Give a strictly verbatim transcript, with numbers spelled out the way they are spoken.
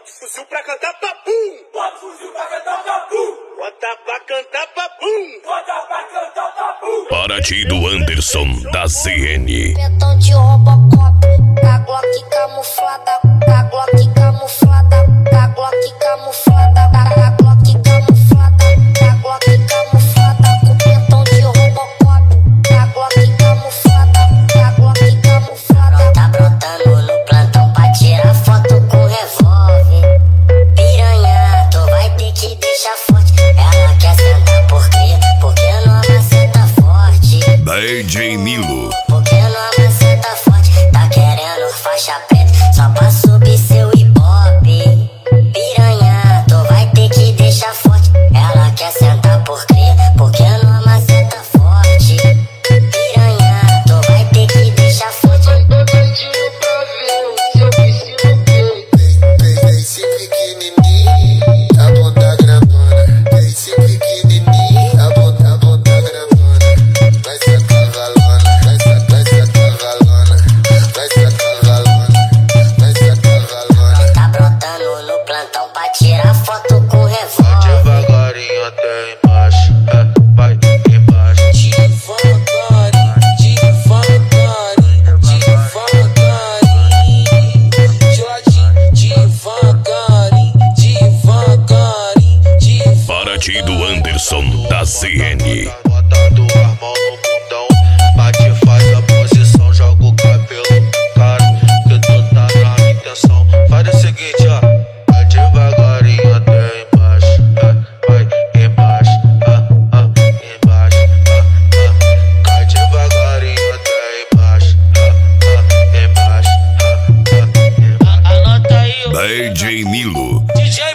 Bota o fuzil pra cantar papum. Bota o fuzil pra cantar papum. Bota pra cantar papum. Bota pra cantar papum. Paraty do Anderson da Z N. Pentão de Robocop, a Glock camuflada, a Glock camuflada, a Glock camuflada, a Glock camuflada, a Glock camuflada, o pentão de Robocop, a Glock camuflada, a Glock camuflada. Tá brotando no plantão pra tirar foto com revólver. Piranha, tu vai ter que deixar forte. Ela quer sentar por quê? Porque nova senta forte. D J Nilo. Porque nova senta forte. Tá querendo faixa preta só pra subir seu ibope. Piranha, tu vai ter que deixar forte. Ela quer sentar por quê? Porque nova senta forte. Piranha, tu vai ter que deixar forte. Todinho pra ver o seu piscino peito. Esse pequenininho, a bunda grandona. Esse pequenininho, a bunda, a bunda grandona. Vai ser cavalona, vai ser, vai ser cavalona. Vai ser cavalona, vai ser cavalona. Tá brotando no plantão pra tirar foto com revólver. Devagarinho até embaixo, é, vai embaixo. Devagarinho, devagarinho, devagarinho. Geladinho, devagarinho, devagarinho, devagarinho. Paraty do Anderson da Z N. Botando as mãos no bundão, bate, faz a posição, joga o cabelo, cara, que tu tá na intenção. Faz o seguinte, ó, vai devagarinho até embaixo, é, vai embaixo, ah, ah, embaixo, ah, ah. Vai devagarinho até embaixo, ah, ah, embaixo, ah, ah, embaixo. Anota aí, D J Nilo. D J